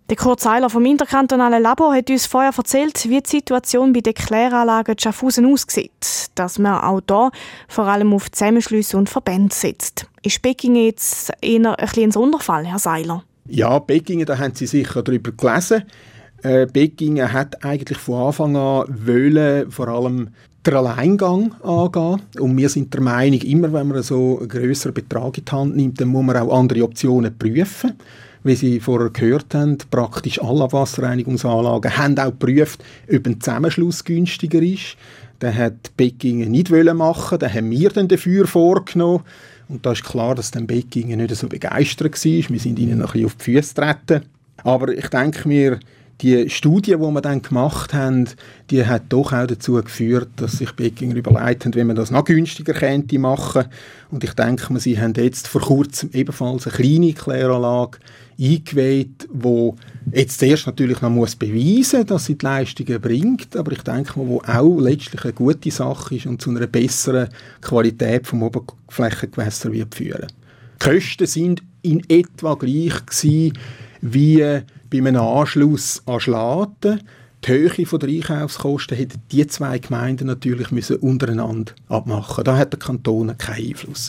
Der Kurt Seiler vom interkantonalen Labor hat uns vorher erzählt, wie die Situation bei den Kläranlagen Schaffhausen aussieht. Dass man auch hier vor allem auf Zusammenschlüsse und Verbände setzt. Ist Beckingen jetzt eher ein Sonderfall, Herr Seiler? Ja, Beckingen, da haben Sie sicher darüber gelesen. Beckingen hat eigentlich von Anfang an wollen, vor allem den Alleingang angehen. Und wir sind der Meinung, immer wenn man so einen grösseren Betrag in die Hand nimmt, dann muss man auch andere Optionen prüfen. Wie Sie vorher gehört haben, praktisch alle Abwasserreinigungsanlagen haben auch geprüft, ob ein Zusammenschluss günstiger ist. Den hat Beckingen nicht machen. Den haben wir dann dafür vorgenommen. Und da ist klar, dass dann Beckingen nicht so begeistert war. Wir sind ihnen noch ein bisschen auf die Füße getreten. Aber ich denke mir, die Studie, die wir dann gemacht haben, die hat doch auch dazu geführt, dass sich Beckingen überlegt haben, wenn man das noch günstiger könnte machen. Und ich denke mir, sie haben jetzt vor kurzem ebenfalls eine kleine Kläranlage eingeweiht, die jetzt zuerst natürlich noch beweisen muss, dass sie die Leistungen bringt, aber ich denke mal, wo auch letztlich eine gute Sache ist und zu einer besseren Qualität vom Oberflächengewässer wird führen. Die Kosten sind in etwa gleich gewesen wie bei einem Anschluss an Schlaten. Die Höhe der Einkaufskosten hätten die zwei Gemeinden natürlich untereinander abmachen. Da hat der Kanton keinen Einfluss.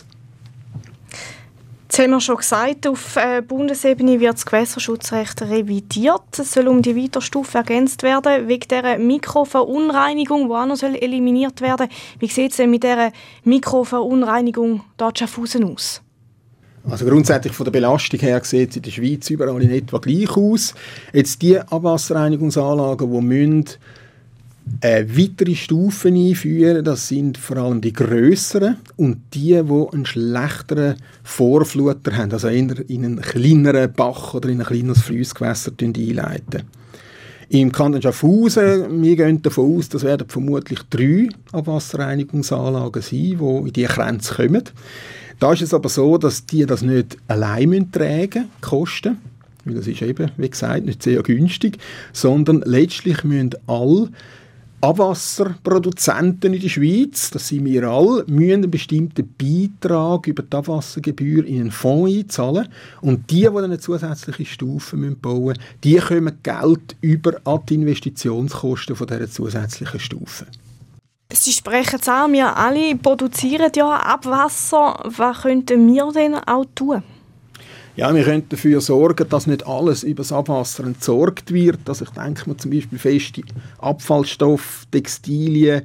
Jetzt haben wir schon gesagt, auf Bundesebene wird das Gewässerschutzrecht revidiert. Es soll um die Weiterstufe ergänzt werden, wegen dieser Mikroverunreinigung, die auch noch eliminiert werden soll. Wie sieht es denn mit dieser Mikroverunreinigung hier in Schaffhausen aus? Also grundsätzlich von der Belastung her sieht es in der Schweiz überall in etwa gleich aus. Jetzt die Abwasserreinigungsanlagen, die müssen weitere Stufen einführen, das sind vor allem die grösseren und die einen schlechteren Vorfluter haben, also in einen kleineren Bach oder in ein kleineres Flussgewässer einleiten. Im Kanton Schaffhausen, wir gehen davon aus, das werden vermutlich 3 Abwasserreinigungsanlagen sein, die in diese Grenze kommen. Da ist es aber so, dass die das nicht allein tragen, die Kosten, weil das ist eben, wie gesagt, nicht sehr günstig, sondern letztlich müssen alle Abwasserproduzenten in der Schweiz, das sind wir alle, müssen einen bestimmten Beitrag über die Abwassergebühr in einen Fonds einzahlen. Und die eine zusätzliche Stufe bauen müssen, die kommen Geld über an die Investitionskosten von dieser zusätzlichen Stufe. Sie sprechen es an, wir alle produzieren ja Abwasser. Was könnten wir denn auch tun? Ja, wir können dafür sorgen, dass nicht alles über das Abwasser entsorgt wird. Also ich denke mir zum Beispiel feste Abfallstoffe, Textilien,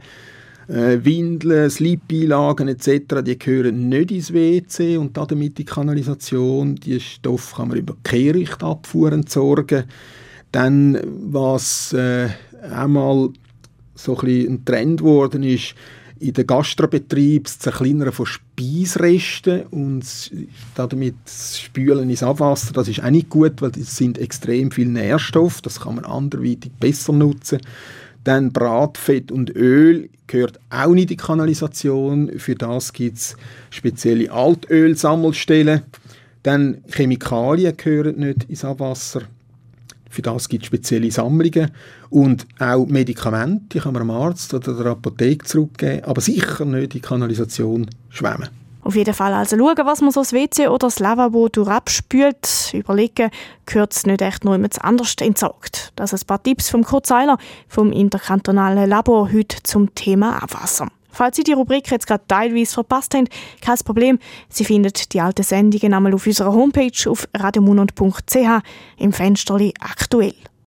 Windeln, Slip-Einlagen etc., die gehören nicht ins WC und damit die Kanalisation. Die Stoffe kann man über Kehrichtabfuhr entsorgen. Dann, was einmal so ein bisschen ein Trend geworden ist, in den Gastrobetrieben das Zerkleinern von Speisresten und damit das Spülen ins Abwasser, das ist auch nicht gut, weil es sind extrem viele Nährstoffe, das kann man anderweitig besser nutzen. Dann Bratfett und Öl gehört auch nicht in die Kanalisation, für das gibt es spezielle Altölsammelstellen. Dann Chemikalien gehören nicht ins Abwasser. Für das gibt es spezielle Sammlungen. Und auch Medikamente, die kann man dem Arzt oder der Apotheke zurückgeben, aber sicher nicht in die Kanalisation schwemmen. Auf jeden Fall also schauen, was man so das WC oder das Lavabo durchabspült. Überlegen, gehört es nicht echt noch jemand anders entsorgt. Das sind ein paar Tipps vom Kurt Seiler vom interkantonalen Labor heute zum Thema Abwasser. Falls Sie die Rubrik jetzt gerade teilweise verpasst haben, kein Problem. Sie finden die alten Sendungen einmal auf unserer Homepage auf radiomundund.ch im Fensterli «Aktuell».